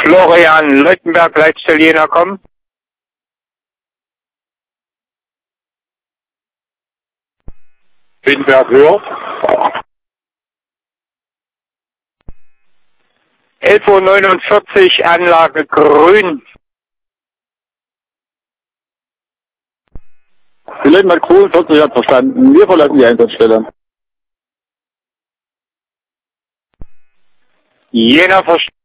Florian Leutenberg, Leitstelle Jena, kommen. Wittenberg Höher. 11:49 Uhr, Anlage grün. Vielleicht mal cool, 40 hat verstanden. Wir verlassen die Einsatzstelle. Jena verstanden.